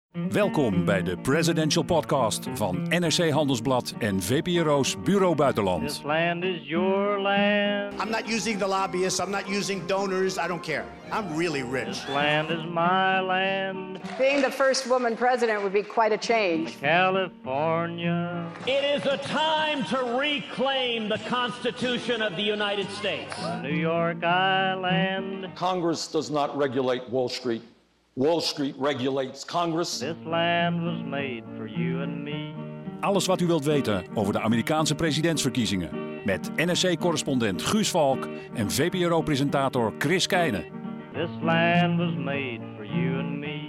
Welkom bij de Presidential Podcast van NRC Handelsblad en VPRO's Bureau Buitenland. This land is your land. I'm not using the lobbyists. I'm not using donors. I don't care. I'm really rich. This land is my land. Being the first woman president would be quite a change. California. It is a time to reclaim the Constitution of the United States. New York Island. Congress does not regulate Wall Street. Wall Street regulates Congress. This land was made for you and me. Alles wat u wilt weten over de Amerikaanse presidentsverkiezingen. Met NRC-correspondent Guus Valk en VPRO-presentator Chris Keijne. This land was made for you and me.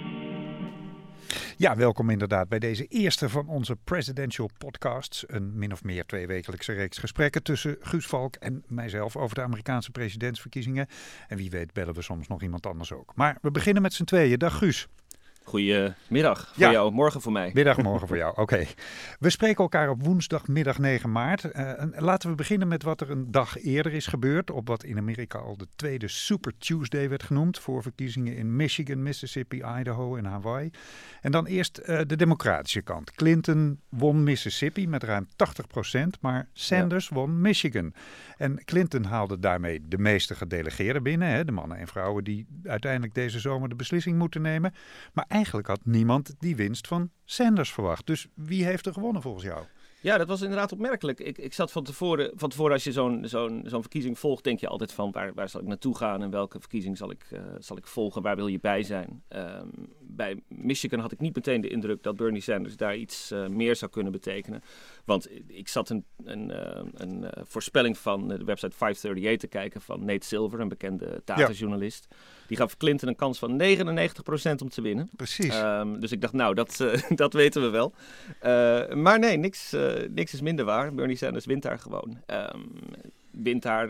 Ja, welkom inderdaad bij deze eerste van onze Presidential Podcasts. Een min of meer tweewekelijkse reeks gesprekken tussen Guus Valk en mijzelf over de Amerikaanse presidentsverkiezingen. En wie weet bellen we soms nog iemand anders ook. Maar we beginnen met z'n tweeën. Dag Guus. Goedemiddag voor jou, morgen voor mij. Middag, morgen voor jou, oké. We spreken elkaar op woensdagmiddag 9 maart. Laten we beginnen met wat er een dag eerder is gebeurd. Op wat in Amerika al de tweede Super Tuesday werd genoemd. Voor verkiezingen in Michigan, Mississippi, Idaho en Hawaii. En dan eerst de democratische kant. Clinton won Mississippi met ruim 80%, maar Sanders won Michigan. En Clinton haalde daarmee de meeste gedelegeerden binnen. Hè, de mannen en vrouwen die uiteindelijk deze zomer de beslissing moeten nemen. Maar eigenlijk had niemand die winst van Sanders verwacht. Dus wie heeft er gewonnen volgens jou? Ja, dat was inderdaad opmerkelijk. Ik zat van tevoren als je zo'n verkiezing volgt, denk je altijd van waar zal ik naartoe gaan en welke verkiezing zal ik volgen, waar wil je bij zijn. Bij Michigan had ik niet meteen de indruk dat Bernie Sanders daar iets meer zou kunnen betekenen. Want ik zat een voorspelling van de website 538 te kijken van Nate Silver, een bekende datajournalist. Ja. Die gaf Clinton een kans van 99% om te winnen. Precies. Dus ik dacht, nou, dat weten we wel. Maar nee, niks is minder waar. Bernie Sanders wint daar gewoon. Wint daar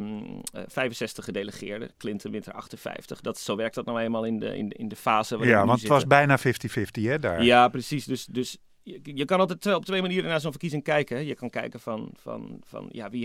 65 gedelegeerden. Clinton wint er 58. Zo werkt dat nou eenmaal in de fase waarin we nu want zitten. Het was bijna 50-50 hè, daar. Ja, precies. Dus je kan altijd op twee manieren naar zo'n verkiezing kijken. Hè. Je kan kijken van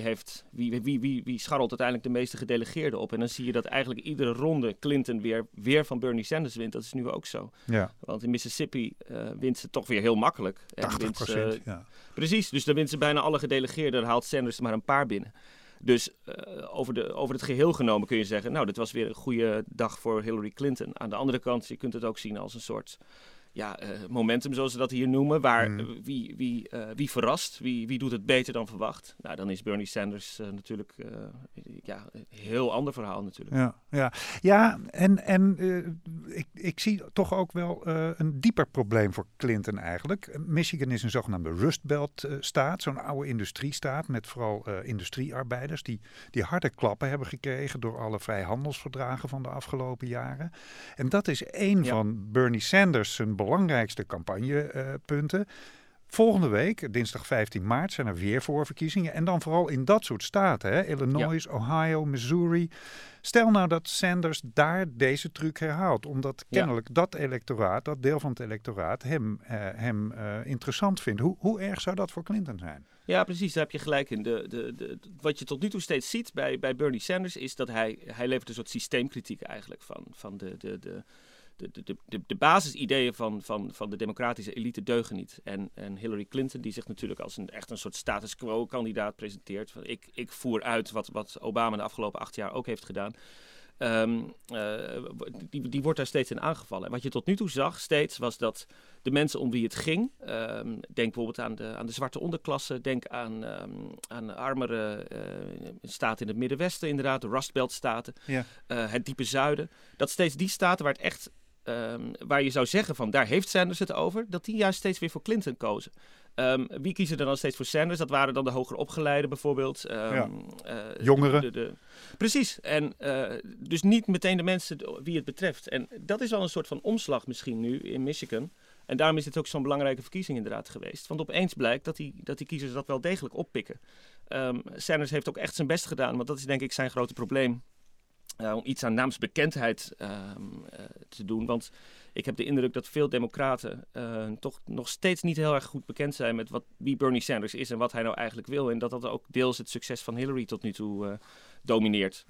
wie scharrelt uiteindelijk de meeste gedelegeerden op. En dan zie je dat eigenlijk iedere ronde Clinton weer van Bernie Sanders wint. Dat is nu ook zo. Ja. Want in Mississippi wint ze toch weer heel makkelijk. 80%, ja. Precies, dus dan wint ze bijna alle gedelegeerden. Dan haalt Sanders er maar een paar binnen. Dus over het geheel genomen kun je zeggen, nou, dit was weer een goede dag voor Hillary Clinton. Aan de andere kant, je kunt het ook zien als een soort momentum, zoals ze dat hier noemen, waar wie verrast, wie doet het beter dan verwacht. Nou, dan is Bernie Sanders natuurlijk een heel ander verhaal natuurlijk. Ja, en ik zie toch ook wel een dieper probleem voor Clinton eigenlijk. Michigan is een zogenaamde Rust Belt staat, zo'n oude industriestaat met vooral industriearbeiders die harde klappen hebben gekregen door alle vrijhandelsverdragen van de afgelopen jaren. En dat is één van Bernie Sanders zijn belangrijkste campagnepunten. Volgende week, dinsdag 15 maart, zijn er weer voorverkiezingen. En dan vooral in dat soort staten, hè? Illinois, Ohio, Missouri. Stel nou dat Sanders daar deze truc herhaalt. Omdat kennelijk dat deel van het electoraat hem interessant vindt. Hoe erg zou dat voor Clinton zijn? Ja, precies. Daar heb je gelijk in. Wat je tot nu toe steeds ziet bij Bernie Sanders is dat hij levert een soort systeemkritiek eigenlijk van de basisideeën van de democratische elite deugen niet. En Hillary Clinton, die zich natuurlijk als een soort status quo kandidaat presenteert. Van ik voer uit wat Obama de afgelopen 8 jaar ook heeft gedaan. Die wordt daar steeds in aangevallen. En wat je tot nu toe zag steeds was dat de mensen om wie het ging, denk bijvoorbeeld aan de zwarte onderklasse, denk aan armere staten in het Middenwesten inderdaad, de Rust Belt staten, het diepe zuiden, dat steeds die staten waar het echt waar je zou zeggen van daar heeft Sanders het over, dat die juist steeds weer voor Clinton kozen. Wie kiezen er dan steeds voor Sanders? Dat waren dan de hoger opgeleiden bijvoorbeeld. Jongeren. Precies. En dus niet meteen de mensen wie het betreft. En dat is wel een soort van omslag misschien nu in Michigan. En daarom is dit ook zo'n belangrijke verkiezing inderdaad geweest. Want opeens blijkt dat die kiezers dat wel degelijk oppikken. Sanders heeft ook echt zijn best gedaan, want dat is denk ik zijn grote probleem. Om iets aan naamsbekendheid te doen. Want ik heb de indruk dat veel democraten toch nog steeds niet heel erg goed bekend zijn met wie Bernie Sanders is en wat hij nou eigenlijk wil. En dat ook deels het succes van Hillary tot nu toe domineert.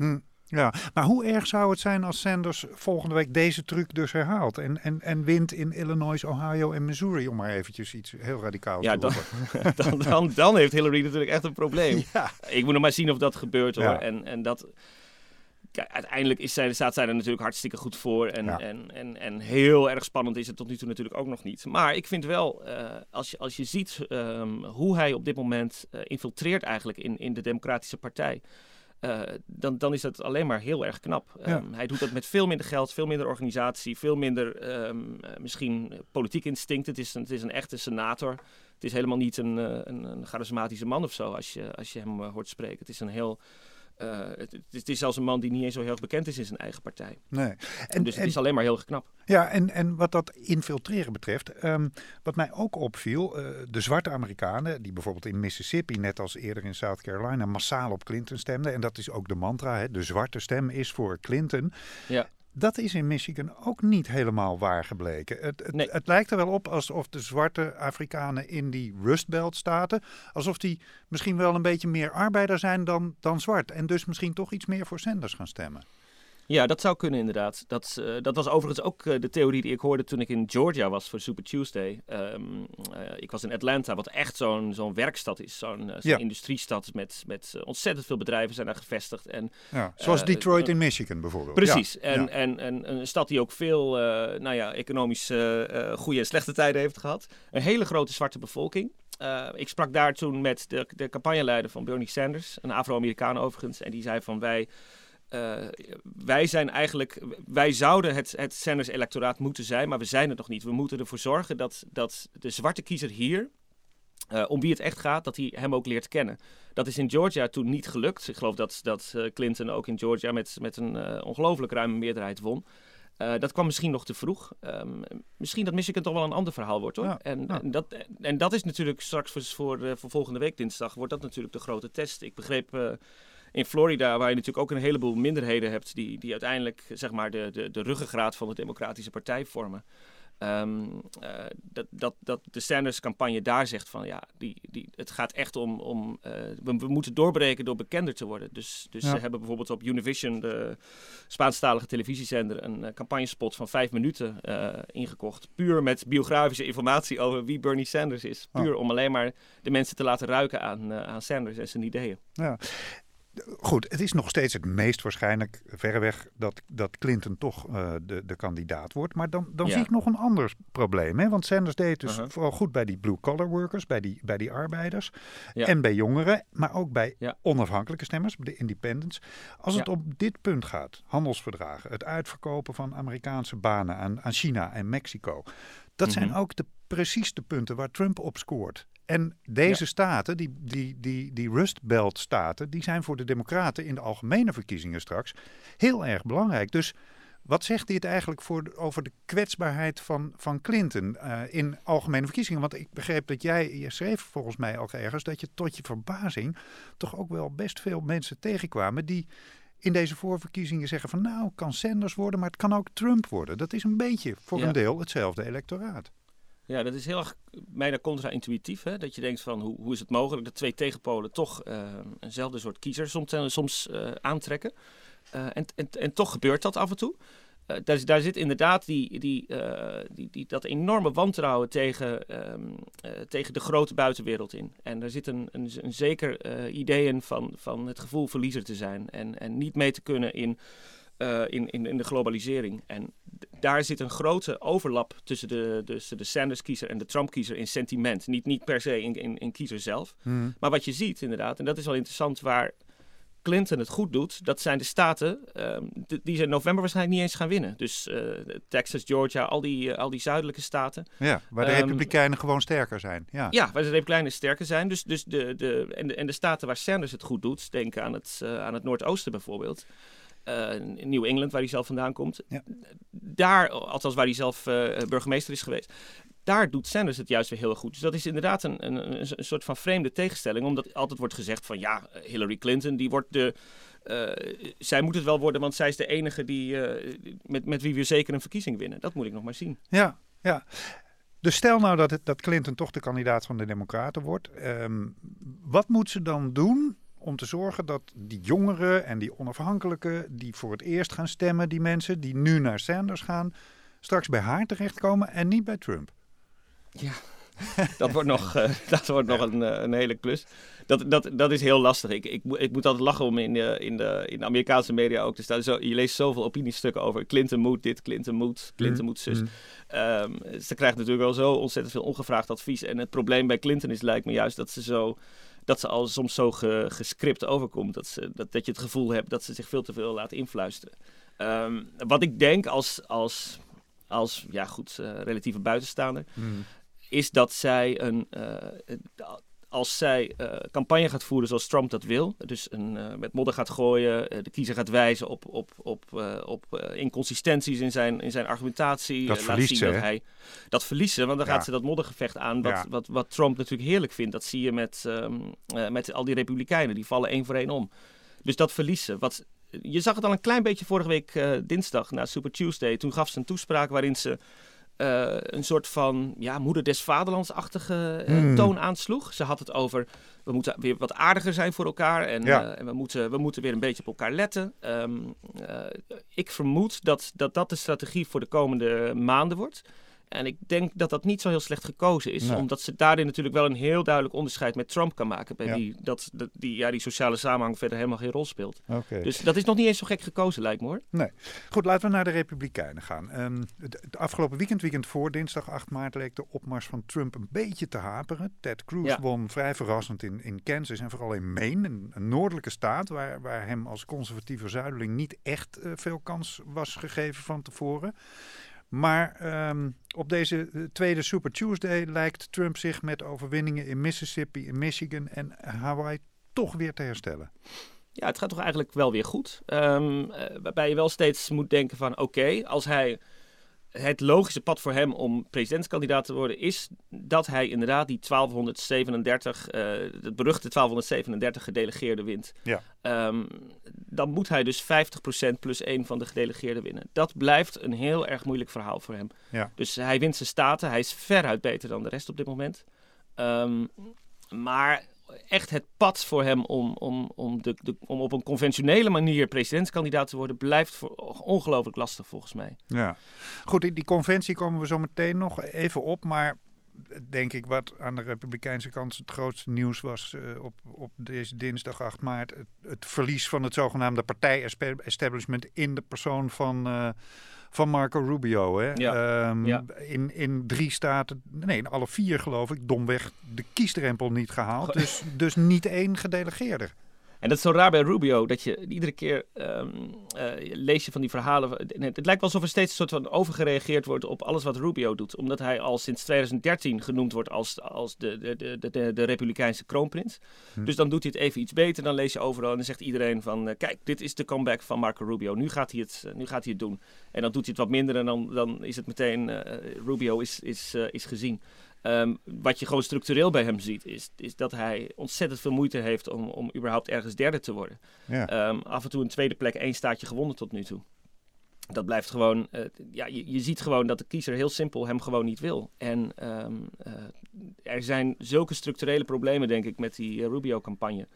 Ja, maar hoe erg zou het zijn als Sanders volgende week deze truc dus herhaalt en wint in Illinois, Ohio en Missouri, om maar eventjes iets heel radicaals te roepen? Dan heeft Hillary natuurlijk echt een probleem. Ja. Ik moet nog maar zien of dat gebeurt hoor. Ja. En dat... Kijk, uiteindelijk staat zij er natuurlijk hartstikke goed voor. En heel erg spannend is het tot nu toe natuurlijk ook nog niet. Maar ik vind wel, als je ziet hoe hij op dit moment infiltreert eigenlijk in de Democratische Partij. Dan is dat alleen maar heel erg knap. Hij doet dat met veel minder geld, veel minder organisatie, veel minder misschien politiek instinct. Het is een echte senator. Het is helemaal niet een charismatische man of zo als je hem hoort spreken. Het is een heel... het is zelfs een man die niet eens zo heel erg bekend is in zijn eigen partij. Nee. Dus het is alleen maar heel knap. Ja, en wat dat infiltreren betreft, wat mij ook opviel, de zwarte Amerikanen, die bijvoorbeeld in Mississippi, net als eerder in South Carolina, massaal op Clinton stemden. En dat is ook de mantra, hè, de zwarte stem is voor Clinton. Ja. Dat is in Michigan ook niet helemaal waar gebleken. Het lijkt er wel op alsof de zwarte Afrikanen in die Rust Belt staten, alsof die misschien wel een beetje meer arbeider zijn dan zwart. En dus misschien toch iets meer voor Sanders gaan stemmen. Ja, dat zou kunnen inderdaad. Dat was overigens ook de theorie die ik hoorde toen ik in Georgia was voor Super Tuesday. Ik was in Atlanta, wat echt zo'n werkstad is. Zo'n industriestad met ontzettend veel bedrijven zijn daar gevestigd. En, zoals Detroit in Michigan bijvoorbeeld. Precies. Ja. En een stad die ook veel economisch goede en slechte tijden heeft gehad. Een hele grote zwarte bevolking. Ik sprak daar toen met de campagneleider van Bernie Sanders, een Afro-Amerikaan overigens. En die zei van wij zouden het Sanders-electoraat moeten zijn, maar we zijn het nog niet. We moeten ervoor zorgen dat de zwarte kiezer hier, om wie het echt gaat, dat hij hem ook leert kennen. Dat is in Georgia toen niet gelukt. Ik geloof dat Clinton ook in Georgia met een ongelooflijk ruime meerderheid won. Dat kwam misschien nog te vroeg. Misschien dat Michigan toch wel een ander verhaal wordt, hoor. Ja, en dat is natuurlijk straks voor volgende week dinsdag wordt dat natuurlijk de grote test. Ik begreep in Florida, waar je natuurlijk ook een heleboel minderheden hebt die uiteindelijk zeg maar de ruggengraat van de Democratische Partij vormen. Dat de Sanders-campagne daar zegt van het gaat echt om we moeten doorbreken door bekender te worden. Dus ze hebben bijvoorbeeld op Univision, de Spaanstalige televisiezender, een campagnespot van 5 minuten ingekocht. Puur met biografische informatie over wie Bernie Sanders is. Puur om alleen maar de mensen te laten ruiken aan Sanders en zijn ideeën. Ja. Goed, het is nog steeds het meest waarschijnlijk verreweg dat Clinton toch de kandidaat wordt. Maar dan zie ik nog een ander probleem. Hè? Want Sanders deed dus vooral goed bij die blue-collar workers, bij die arbeiders. Ja. En bij jongeren, maar ook bij onafhankelijke stemmers, de independents. Als het op dit punt gaat, handelsverdragen, het uitverkopen van Amerikaanse banen aan China en Mexico. Dat zijn ook precies de punten waar Trump op scoort. En deze staten, die Rust Belt staten, die zijn voor de Democraten in de algemene verkiezingen straks heel erg belangrijk. Dus wat zegt dit eigenlijk over de kwetsbaarheid van Clinton in algemene verkiezingen? Want ik begreep dat je schreef volgens mij ook ergens dat je tot je verbazing toch ook wel best veel mensen tegenkwamen die in deze voorverkiezingen zeggen van nou, het kan Sanders worden, maar het kan ook Trump worden. Dat is een beetje voor een deel hetzelfde electoraat. Ja, dat is heel erg bijna contra-intuïtief. Hè? Dat je denkt van hoe is het mogelijk dat twee tegenpolen toch eenzelfde soort kiezer soms aantrekken. En toch gebeurt dat af en toe. Daar zit inderdaad dat enorme wantrouwen tegen de grote buitenwereld in. En daar zit een zeker idee in van het gevoel verliezer te zijn. En niet mee te kunnen in de globalisering. En daar zit een grote overlap tussen de Sanders-kiezer en de Trump-kiezer in sentiment. Niet per se in kiezer zelf. Maar wat je ziet inderdaad, en dat is wel interessant, waar Clinton het goed doet, dat zijn de staten die ze in november waarschijnlijk niet eens gaan winnen. Dus Texas, Georgia, al die zuidelijke staten. Ja, waar de Republikeinen gewoon sterker zijn. Ja, waar de Republikeinen sterker zijn. Dus de staten waar Sanders het goed doet, denk aan het Noordoosten bijvoorbeeld. In New England, waar hij zelf vandaan komt. Ja. Daar, althans waar hij zelf burgemeester is geweest. Daar doet Sanders het juist weer heel goed. Dus dat is inderdaad een soort van vreemde tegenstelling. Omdat altijd wordt gezegd van Hillary Clinton, die wordt zij moet het wel worden, want zij is de enige die met wie we zeker een verkiezing winnen. Dat moet ik nog maar zien. Ja. Dus stel nou dat Clinton toch de kandidaat van de Democraten wordt. Wat moet ze dan doen om te zorgen dat die jongeren en die onafhankelijken die voor het eerst gaan stemmen, die mensen die nu naar Sanders gaan, straks bij haar terechtkomen en niet bij Trump? Ja, dat wordt nog een hele klus. Dat is heel lastig. Ik moet altijd lachen om in de Amerikaanse media ook te staan. Je leest zoveel opiniestukken over Clinton moet dit, Clinton moet zus. Ze krijgt natuurlijk wel zo ontzettend veel ongevraagd advies. En het probleem bij Clinton lijkt me juist dat ze al soms zo gescript overkomt. Dat je het gevoel hebt dat ze zich veel te veel laat influisteren. Wat ik denk als relatieve buitenstaander, is dat zij als zij campagne gaat voeren zoals Trump dat wil, dus met modder gaat gooien, de kiezer gaat wijzen op inconsistenties in zijn argumentatie. Dat verliest ze, dat hij dat verliezen, want dan gaat ze dat moddergevecht aan, wat Trump natuurlijk heerlijk vindt. Dat zie je met al die republikeinen, die vallen één voor één om. Dus dat verliezen. Je zag het al een klein beetje vorige week dinsdag na Super Tuesday. Toen gaf ze een toespraak waarin ze een soort van moeder des vaderlands-achtige toon aansloeg. Ze had het over, we moeten weer wat aardiger zijn voor elkaar en we moeten weer een beetje op elkaar letten. Ik vermoed dat de strategie voor de komende maanden wordt. En ik denk dat dat niet zo heel slecht gekozen is. Nee. Omdat ze daarin natuurlijk wel een heel duidelijk onderscheid met Trump kan maken. Bij die sociale samenhang verder helemaal geen rol speelt. Okay. Dus dat is nog niet eens zo gek gekozen, lijkt me hoor. Nee. Goed, laten we naar de Republikeinen gaan. Het afgelopen weekend voor dinsdag 8 maart leek de opmars van Trump een beetje te haperen. Ted Cruz won vrij verrassend in Kansas en vooral in Maine. Een noordelijke staat waar hem als conservatieve zuideling niet echt veel kans was gegeven van tevoren. Maar op deze tweede Super Tuesday lijkt Trump zich met overwinningen in Mississippi, in Michigan en Hawaii toch weer te herstellen. Ja, het gaat toch eigenlijk wel weer goed. Waarbij je wel steeds moet denken van oké, als hij het logische pad voor hem om presidentskandidaat te worden is dat hij inderdaad die 1237, het beruchte 1237 gedelegeerden wint. Ja. Dan moet hij dus 50% plus 1 van de gedelegeerden winnen. Dat blijft een heel erg moeilijk verhaal voor hem. Ja. Dus hij wint zijn staten. Hij is veruit beter dan de rest op dit moment. Maar echt het pad voor hem om op een conventionele manier presidentskandidaat te worden blijft ongelooflijk lastig volgens mij. Ja, goed, die conventie komen we zo meteen nog even op, maar denk ik wat aan de Republikeinse kant het grootste nieuws was op deze dinsdag 8 maart. Het verlies van het zogenaamde partij-establishment in de persoon van Marco Rubio. Hè? In 3 staten, in alle 4 geloof ik, domweg de kiesdrempel niet gehaald. Dus niet 1 gedelegeerde. En dat is zo raar bij Rubio, dat je iedere keer lees je van die verhalen. Het lijkt wel alsof er steeds een soort van overgereageerd wordt op alles wat Rubio doet. Omdat hij al sinds 2013 genoemd wordt als de Republikeinse kroonprins. Dus dan doet hij het even iets beter. Dan lees je overal en dan zegt iedereen van kijk, dit is de comeback van Marco Rubio. Nu gaat hij het doen. En dan doet hij het wat minder en dan is het meteen Rubio is gezien. Wat je gewoon structureel bij hem ziet, is dat hij ontzettend veel moeite heeft om überhaupt ergens derde te worden. Ja. Af en toe een tweede plek, 1 staatje gewonnen tot nu toe. Dat blijft gewoon, je ziet gewoon dat de kiezer heel simpel hem gewoon niet wil. En er zijn zulke structurele problemen, denk ik, met die Rubio-campagne.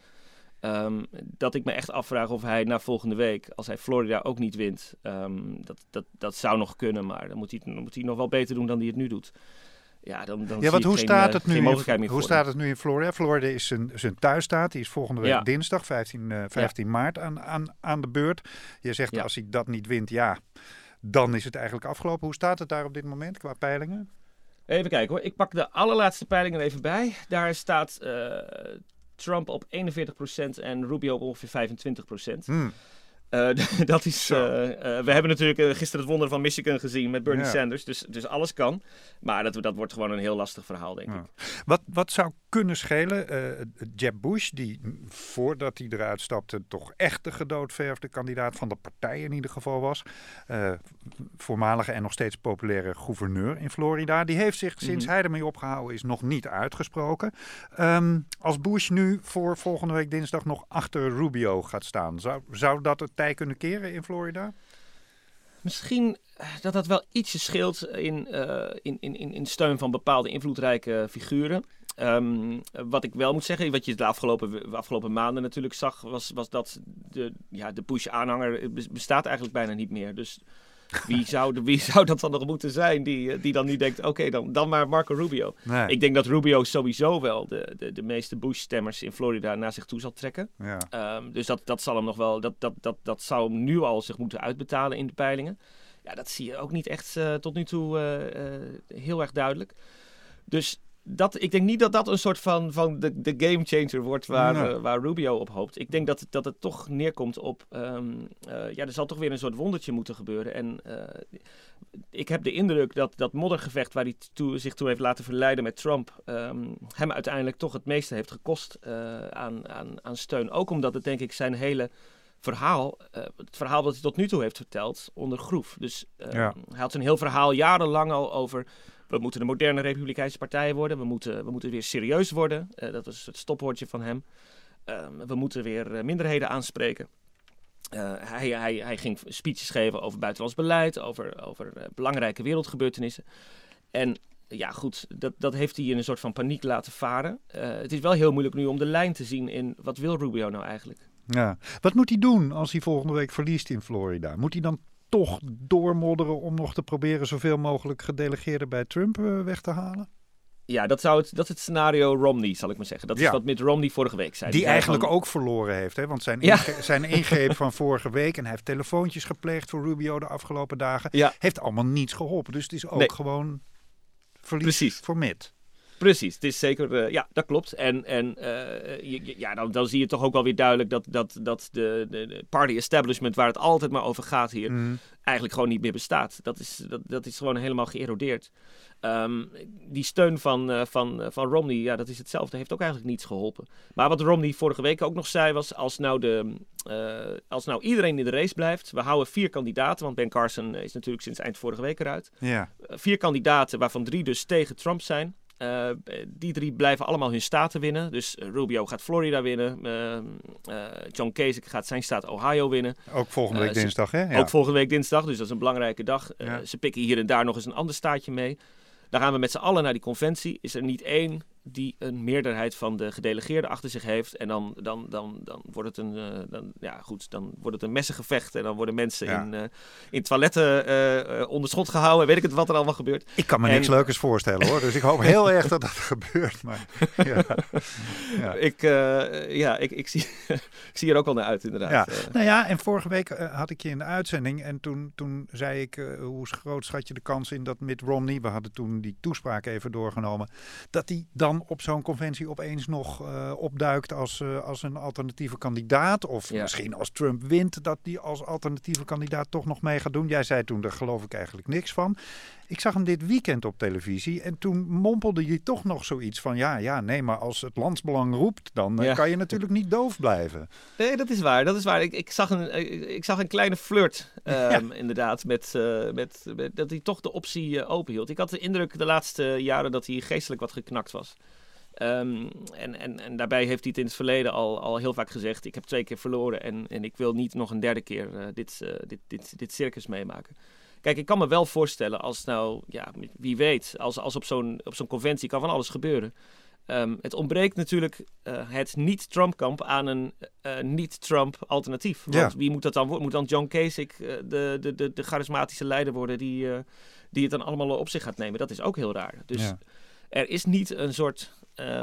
Dat ik me echt afvraag of hij na volgende week, als hij Florida ook niet wint, dat zou nog kunnen, maar dan moet hij nog wel beter doen dan hij het nu doet. Ja, want hoe staat het nu in Florida? Florida is zijn thuisstaat. Die is volgende week dinsdag, 15 maart aan de beurt. Je zegt als hij dat niet wint, dan is het eigenlijk afgelopen. Hoe staat het daar op dit moment qua peilingen? Even kijken hoor. Ik pak de allerlaatste peilingen er even bij. Daar staat Trump op 41% en Rubio op ongeveer 25%. Dat is. We hebben natuurlijk gisteren het wonder van Michigan gezien met Bernie Sanders. Dus alles kan. Maar dat wordt gewoon een heel lastig verhaal, denk ik. Wat zou kunnen schelen? Jeb Bush, die voordat hij eruit stapte toch echt de gedoodverfde kandidaat van de partij in ieder geval was. Voormalige en nog steeds populaire gouverneur in Florida. Die heeft zich sinds hij ermee opgehouden is nog niet uitgesproken. Als Bush nu voor volgende week dinsdag nog achter Rubio gaat staan, zou dat het tij kunnen keren in Florida? Misschien dat dat wel ietsje scheelt in steun van bepaalde invloedrijke figuren. Wat ik wel moet zeggen, wat je de afgelopen maanden natuurlijk zag, was dat de Bush-aanhanger bestaat eigenlijk bijna niet meer. Dus wie zou dat dan nog moeten zijn die dan nu denkt, oké, dan maar Marco Rubio. Nee. Ik denk dat Rubio sowieso wel de meeste Bush-stemmers in Florida naar zich toe zal trekken. Ja. Dus dat zal hem nog wel, dat zou hem nu al zich moeten uitbetalen in de peilingen. Ja, dat zie je ook niet echt tot nu toe heel erg duidelijk. Dus ik denk niet dat een soort van de game changer wordt waar Rubio op hoopt. Ik denk dat het toch neerkomt op... er zal toch weer een soort wondertje moeten gebeuren. En ik heb de indruk dat moddergevecht waar hij zich toe heeft laten verleiden met Trump... hem uiteindelijk toch het meeste heeft gekost aan steun. Ook omdat het denk ik zijn hele... het verhaal dat hij tot nu toe heeft verteld, ondergroef. Dus hij had zijn heel verhaal jarenlang al over... We moeten de moderne Republikeinse partij worden. We moeten weer serieus worden. Dat was het stopwoordje van hem. We moeten weer minderheden aanspreken. Hij ging speeches geven over buitenlands beleid, over belangrijke wereldgebeurtenissen. En ja, goed, dat heeft hij in een soort van paniek laten varen. Het is wel heel moeilijk nu om de lijn te zien in wat wil Rubio nou eigenlijk. Ja. Wat moet hij doen als hij volgende week verliest in Florida? Moet hij dan toch doormodderen om nog te proberen zoveel mogelijk gedelegeerden bij Trump weg te halen? Ja, dat is het scenario Romney, zal ik maar zeggen. Dat is wat Mitt Romney vorige week zei. Die eigenlijk ook verloren heeft, hè? Want zijn ingreep van vorige week... en hij heeft telefoontjes gepleegd voor Rubio de afgelopen dagen... heeft allemaal niets geholpen. Dus het is ook gewoon verlies voor Mitt. Precies, het is zeker, dat klopt. Dan zie je toch ook wel weer duidelijk dat de party establishment waar het altijd maar over gaat hier eigenlijk gewoon niet meer bestaat. Dat is gewoon helemaal geërodeerd. Die steun van Romney, dat is hetzelfde, heeft ook eigenlijk niets geholpen. Maar wat Romney vorige week ook nog zei was, als nou iedereen in de race blijft, we houden 4 kandidaten, want Ben Carson is natuurlijk sinds eind vorige week eruit. Ja. 4 kandidaten, waarvan 3 dus tegen Trump zijn. Die 3 blijven allemaal hun staten winnen. Dus Rubio gaat Florida winnen. John Kasich gaat zijn staat Ohio winnen. Ook volgende week dinsdag, hè? Ja. Ook volgende week dinsdag, dus dat is een belangrijke dag. Ze pikken hier en daar nog eens een ander staatje mee. Dan gaan we met z'n allen naar die conventie. Is er niet één die een meerderheid van de gedelegeerden achter zich heeft. En dan wordt het dan wordt het een messengevecht. En dan worden mensen in toiletten onder schot gehouden. Weet ik het wat er allemaal gebeurt. Ik kan me niks leukers voorstellen, hoor. Dus ik hoop heel erg dat dat gebeurt. Maar, Ik zie er ook wel naar uit, inderdaad. Ja. En vorige week had ik je in de uitzending. En toen zei ik, hoe groot schat je de kans in dat Mitt Romney... We hadden toen die toespraak even doorgenomen. Dat hij dan op zo'n conventie opeens nog opduikt als een alternatieve kandidaat. Of misschien als Trump wint, dat hij als alternatieve kandidaat toch nog mee gaat doen. Jij zei toen, daar geloof ik eigenlijk niks van. Ik zag hem dit weekend op televisie en toen mompelde hij toch nog zoiets van... maar als het landsbelang roept, dan kan je natuurlijk niet doof blijven. Nee, dat is waar. Ik zag een kleine flirt, inderdaad, met dat hij toch de optie open hield. Ik had de indruk de laatste jaren dat hij geestelijk wat geknakt was. En daarbij heeft hij het in het verleden al heel vaak gezegd... ik heb 2 keer verloren en ik wil niet nog een 3e keer dit circus meemaken. Kijk, ik kan me wel voorstellen als wie weet, als op zo'n conventie kan van alles gebeuren. Het ontbreekt natuurlijk het niet-Trump-kamp aan een niet-Trump alternatief. Want wie moet dat dan worden? Moet dan John Kasich de charismatische leider worden die het dan allemaal op zich gaat nemen? Dat is ook heel raar. Dus er is niet een soort...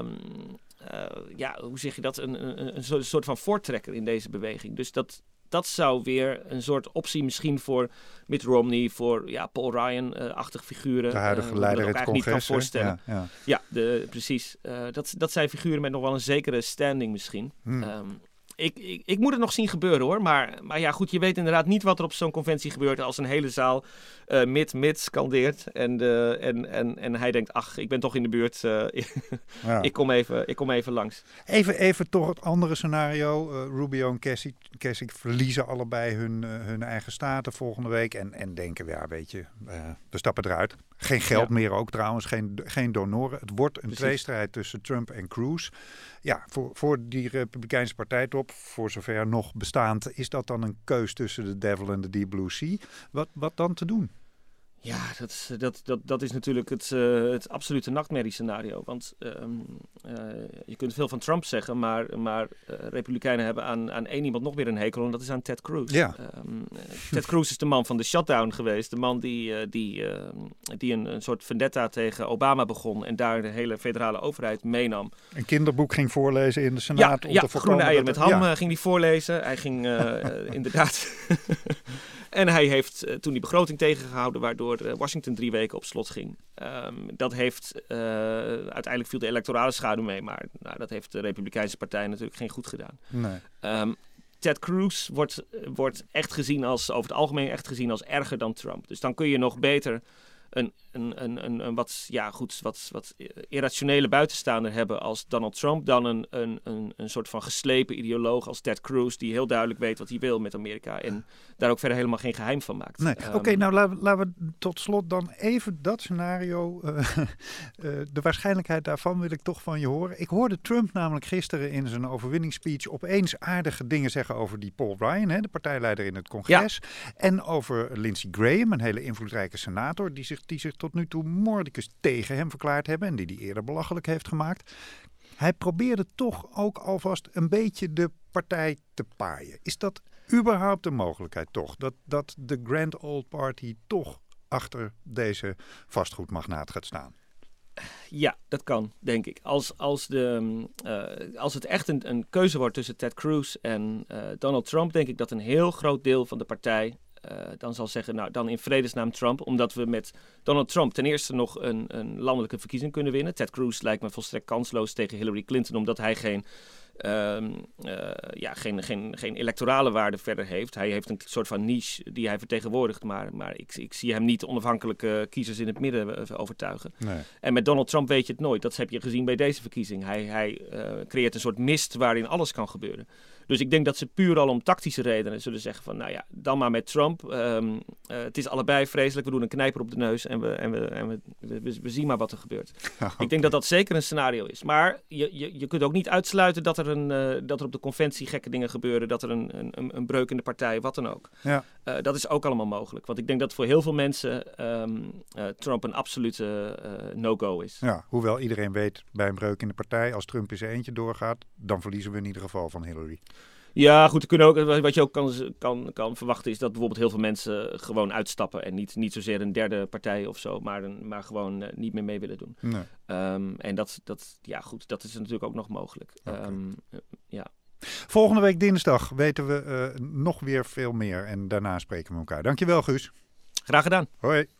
hoe zeg je dat? Een soort van voortrekker in deze beweging. Dus dat zou weer een soort optie misschien voor Mitt Romney, voor Paul Ryan-achtige figuren. De huidige leider het congres. Niet kan voorstellen. Precies. Dat zijn figuren met nog wel een zekere standing misschien. Ik moet het nog zien gebeuren, hoor. Maar goed, je weet inderdaad niet wat er op zo'n conventie gebeurt als een hele zaal Mitt scandeert. En hij denkt, ach, ik ben toch in de buurt. Ik kom even langs. Even toch het andere scenario. Rubio en Kasich verliezen allebei hun eigen staten volgende week. En denken, we stappen eruit. Geen geld meer ook trouwens, geen donoren. Het wordt een tweestrijd tussen Trump en Cruz. Ja, voor die Republikeinse partijtop, voor zover nog bestaand, is dat dan een keus tussen de Devil en de Deep Blue Sea? Wat dan te doen? Ja, dat is natuurlijk het absolute nachtmerriescenario. Want je kunt veel van Trump zeggen, maar Republikeinen hebben aan één iemand nog meer een hekel en dat is aan Ted Cruz. Ja. Ted Cruz is de man van de shutdown geweest. De man die een soort vendetta tegen Obama begon en daar de hele federale overheid meenam. Een kinderboek ging voorlezen in de Senaat. Ja, groene eieren met ham ging hij voorlezen. Hij ging inderdaad... En hij heeft toen die begroting tegengehouden, waardoor Washington 3 weken op slot ging. Dat heeft uiteindelijk viel de electorale schaduw mee, maar dat heeft de Republikeinse partij natuurlijk geen goed gedaan. Nee. Ted Cruz wordt echt gezien over het algemeen echt gezien als erger dan Trump. Dus dan kun je nog beter een wat irrationele buitenstaander hebben als Donald Trump dan een soort van geslepen ideoloog als Ted Cruz die heel duidelijk weet wat hij wil met Amerika en daar ook verder helemaal geen geheim van maakt. Nee. Oké, nou laten we tot slot dan even dat scenario, de waarschijnlijkheid daarvan wil ik toch van je horen. Ik hoorde Trump namelijk gisteren in zijn overwinningsspeech opeens aardige dingen zeggen over die Paul Ryan, de partijleider in het congres, en over Lindsey Graham, een hele invloedrijke senator die zich tot nu toe mordicus tegen hem verklaard hebben en die hij eerder belachelijk heeft gemaakt. Hij probeerde toch ook alvast een beetje de partij te paaien. Is dat überhaupt een mogelijkheid toch? Dat de Grand Old Party toch achter deze vastgoedmagnaat gaat staan? Ja, dat kan, denk ik. Als het echt een keuze wordt tussen Ted Cruz en Donald Trump, denk ik dat een heel groot deel van de partij dan zal zeggen, nou dan in vredesnaam Trump, omdat we met Donald Trump ten eerste nog een landelijke verkiezing kunnen winnen. Ted Cruz lijkt me volstrekt kansloos tegen Hillary Clinton, omdat hij geen electorale waarde verder heeft. Hij heeft een soort van niche die hij vertegenwoordigt, maar ik zie hem niet onafhankelijke kiezers in het midden overtuigen. Nee. En met Donald Trump weet je het nooit. Dat heb je gezien bij deze verkiezing. Hij creëert een soort mist waarin alles kan gebeuren. Dus ik denk dat ze puur al om tactische redenen zullen zeggen van, nou ja, dan maar met Trump. Het is allebei vreselijk. We doen een knijper op de neus en we zien maar wat er gebeurt. Okay. Ik denk dat dat zeker een scenario is. Maar je kunt ook niet uitsluiten dat er op de conventie gekke dingen gebeuren, dat er een breuk in de partij, wat dan ook. Ja. Dat is ook allemaal mogelijk. Want ik denk dat voor heel veel mensen Trump een absolute no-go is. Ja, hoewel iedereen weet bij een breuk in de partij, als Trump in zijn eentje doorgaat, dan verliezen we in ieder geval van Hillary. Ja, goed. Wat je ook kan verwachten is dat bijvoorbeeld heel veel mensen gewoon uitstappen en niet zozeer een derde partij of zo, maar gewoon niet meer mee willen doen. Nee. En dat is natuurlijk ook nog mogelijk. Okay. Ja. Volgende week dinsdag weten we nog weer veel meer en daarna spreken we elkaar. Dankjewel, Guus. Graag gedaan. Hoi.